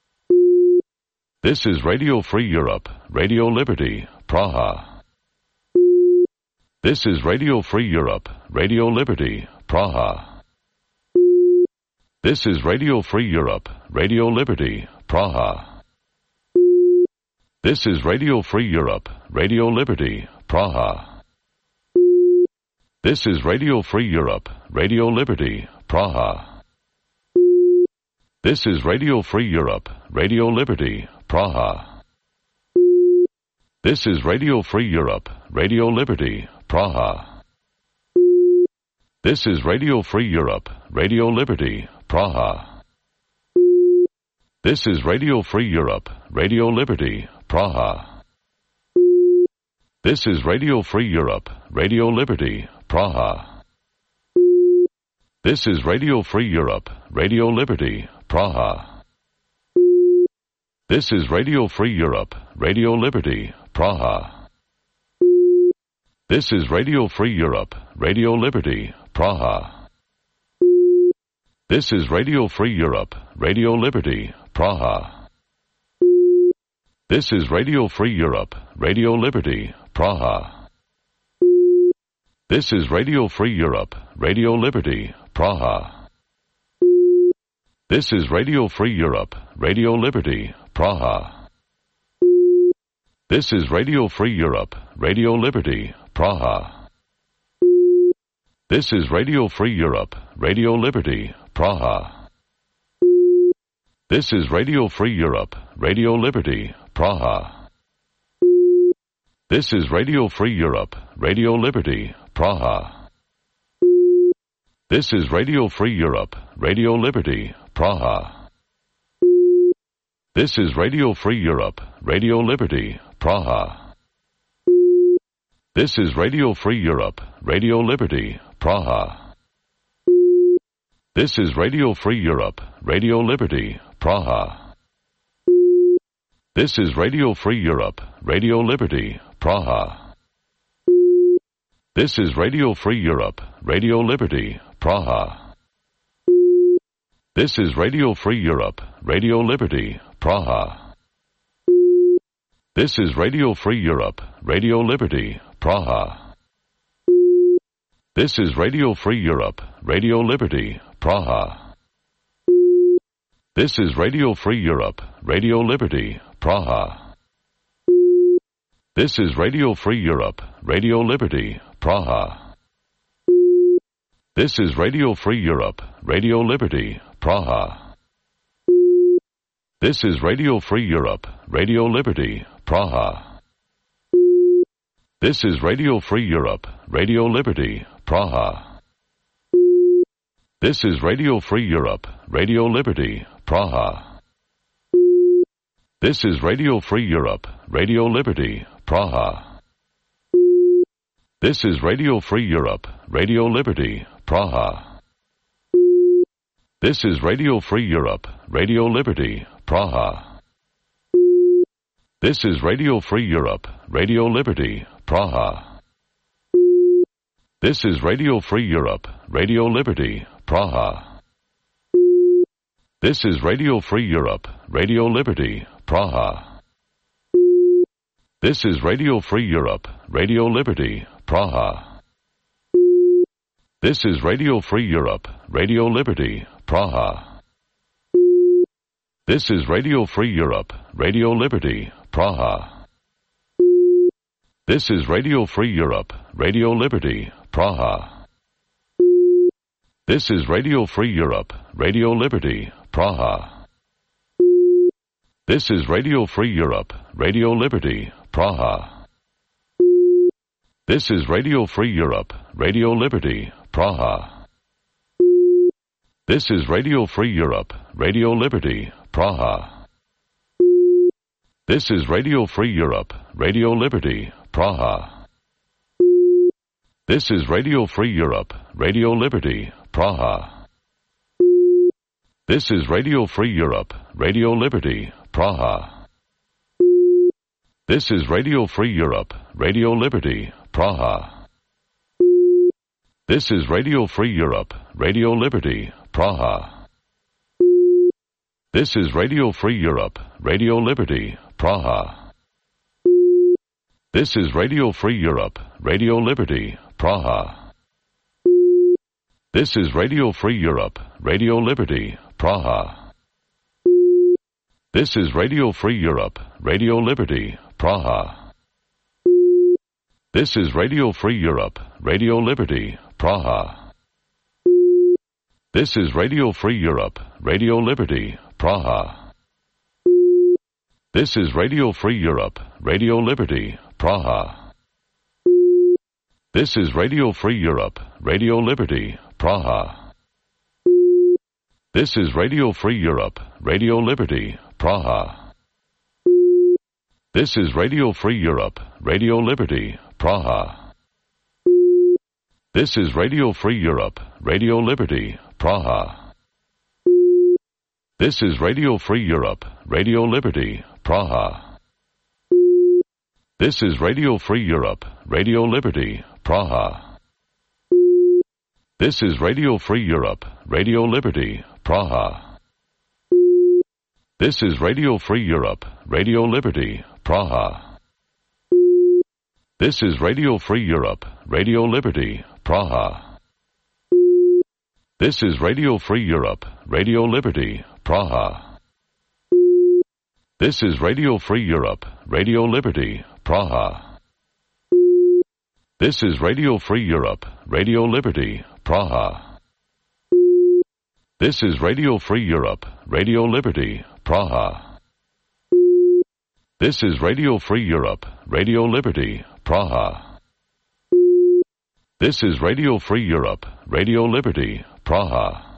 This is Radio Free Europe, Radio Liberty, Praha. This is Radio Free Europe, Radio Liberty, Praha. This is Radio Free Europe, Radio Liberty, Praha. This is Radio Free Europe, Radio Liberty, Praha. This is Radio Free Europe, Radio Liberty, Praha. This is Radio Free Europe, Radio Liberty, Praha. This is Radio Free Europe, Radio Liberty, Praha. This is Radio Free Europe, Radio Liberty, Praha. This is Radio Free Europe, Radio Liberty, Praha. This is Radio Free Europe, Radio Liberty, Praha. This is Radio Free Europe, Radio Liberty, Praha. This is Radio Free Europe, Radio Liberty, Praha. This is Radio Free Europe, Radio Liberty, Praha. This is Radio Free Europe, Radio Liberty, Praha. This is Radio Free Europe, Radio Liberty, Praha. This is Radio Free Europe, Radio Liberty, Praha. This is Radio Free Europe, Radio Liberty, Praha. This is Radio Free Europe, Radio Liberty, Praha. This is Radio Free Europe, Radio Liberty, Praha. This is Radio Free Europe, Radio Liberty, Praha. This is Radio Free Europe, Radio Liberty, Praha. This is Radio Free Europe, Radio Liberty, Praha. This is Radio Free Europe, Radio Liberty, Praha. This is Radio Free Europe, Radio Liberty, Praha. This is Radio Free Europe, Radio Liberty, Praha. This is Radio Free Europe, Radio Liberty, Praha. This is Radio Free Europe, Radio Liberty, Praha. This is Radio Free Europe, Radio Liberty, Praha. This is Radio Free Europe, Radio Liberty, Praha. This is Radio Free Europe, Radio Liberty, Praha. This is Radio Free Europe, Radio Liberty, Praha. This is Radio Free Europe, Radio Liberty, Praha. This is Radio Free Europe, Radio Liberty, Praha. This is Radio Free Europe, Radio Liberty, Praha. This is Radio Free Europe, Radio Liberty, Praha. This is Radio Free Europe, Radio Liberty, Praha. This is Radio Free Europe, Radio Liberty, Praha. This is Radio Free Europe, Radio Liberty, Praha. This is Radio Free Europe, Radio Liberty, Praha. This is Radio Free Europe, Radio Liberty, Praha. This is Radio Free Europe, Radio Liberty, Praha. This is Radio Free Europe, Radio Liberty, Praha. This is Radio Free Europe, Radio Liberty, Praha. This is Radio Free Europe, Radio Liberty, Praha. This is Radio Free Europe, Radio Liberty, Praha. This is Radio Free Europe, Radio Liberty, Praha. This is Radio Free Europe, Radio Liberty, Praha. This is Radio Free Europe, Radio Liberty, Praha. This is Radio Free Europe, Radio Liberty, Praha. This is Radio Free Europe, Radio Liberty, Praha. This is Radio Free Europe, Radio Liberty, Praha. This is Radio Free Europe, Radio Liberty, Praha. This is Radio Free Europe, Radio Liberty, Praha. This is Radio Free Europe, Radio Liberty, Praha. This is Radio Free Europe, Radio Liberty, Praha. This is Radio Free Europe, Radio Liberty, Praha. This is Radio Free Europe, Radio Liberty, Praha. This is Radio Free Europe, Radio Liberty, Praha. This is Radio Free Europe, Radio Liberty, Praha. This is Radio Free Europe, Radio Liberty, Praha. This is Radio Free Europe, Radio Liberty, Praha. This is Radio Free Europe, Radio Liberty, Praha. This is Radio Free Europe, Radio Liberty, Praha. This is Radio Free Europe, Radio Liberty, Praha. This is Radio Free Europe, Radio Liberty, Praha. This is Radio Free Europe, Radio Liberty, Praha. This is Radio Free Europe, Radio Liberty, Praha. This is Radio Free Europe, Radio Liberty, Praha. This is Radio Free Europe, Radio Liberty, Praha. This is Radio Free Europe, Radio Liberty, Praha. This is Radio Free Europe, Radio Liberty, Praha. This is Radio Free Europe, Radio Liberty, Praha. This is Radio Free Europe, Radio Liberty, Praha. This is Radio Free Europe, Radio Liberty, Praha. This is Radio Free Europe, Radio Liberty, Praha. This is Radio Free Europe, Radio Liberty, Praha. This is Radio Free Europe, Radio Liberty, Praha.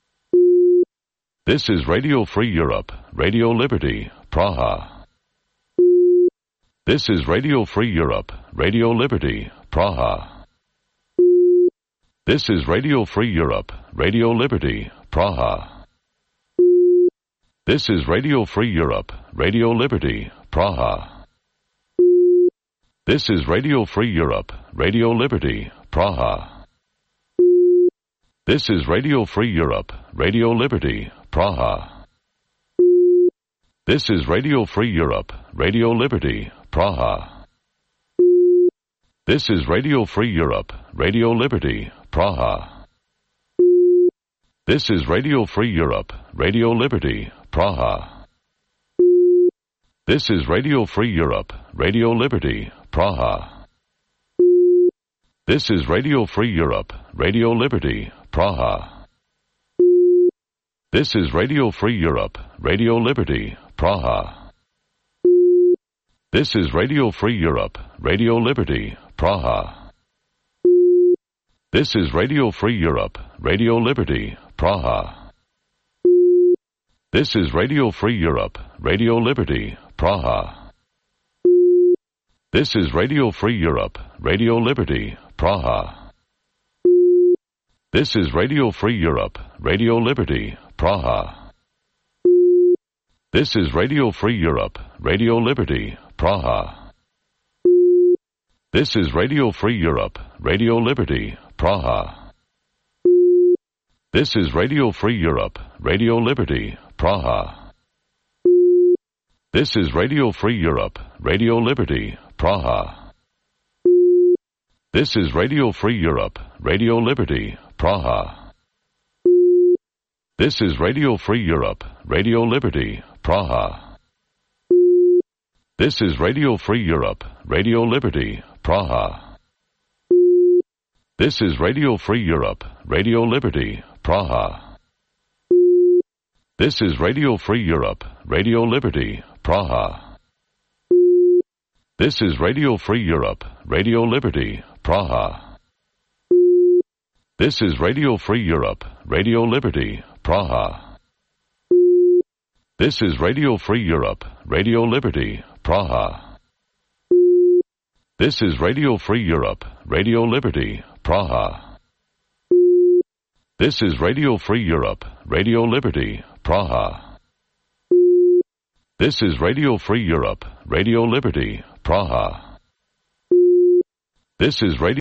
This is Radio Free Europe, Radio Liberty, Praha. This is Radio Free Europe, Radio Liberty, Praha. This is Radio Free Europe, Radio Liberty, Praha. This is Radio Free Europe, Radio Liberty, Praha. This is Radio Free Europe, Radio Liberty, Praha. This is Radio Free Europe, Radio Liberty, Praha. This is Radio Free Europe, Radio Liberty, Praha. This is Radio Free Europe, Radio Liberty, Praha. This is Radio Free Europe, Radio Liberty, Praha. This is Radio Free Europe, Radio Liberty, Praha. This is Radio Free Europe, Radio Liberty, Praha. This is Radio Free Europe, Radio Liberty, Praha. This is Radio Free Europe, Radio Liberty, Praha. This is Radio Free Europe, Radio Liberty, Praha. This is Radio Free Europe, Radio Liberty, Praha. This is Radio Free Europe, Radio Liberty, Praha. This is Radio Free Europe, Radio Liberty, Praha. This is Radio Free Europe, Radio Liberty, Praha. This is Radio Free Europe, Radio Liberty, Praha. This is Radio Free Europe, Radio Liberty, Praha. This is Radio Free Europe, Radio Liberty, Praha. This is Radio Free Europe, Radio Liberty, Praha. This is Radio Free Europe, Radio Liberty, Praha. This is Radio Free Europe, Radio Liberty, Praha. This is Radio Free Europe, Radio Liberty, Praha. This is Radio Free Europe, Radio Liberty, Praha. This is Radio Free Europe, Radio Liberty, Praha. This is Radio Free Europe, Radio Liberty, Praha. This is Radio Free Europe, Radio Liberty, Praha. This is Radio Free Europe, Radio Liberty, Praha. This is Radio Free Europe, Radio Liberty, Praha. This is Radio Free Europe, Radio Liberty, Praha. This is Radio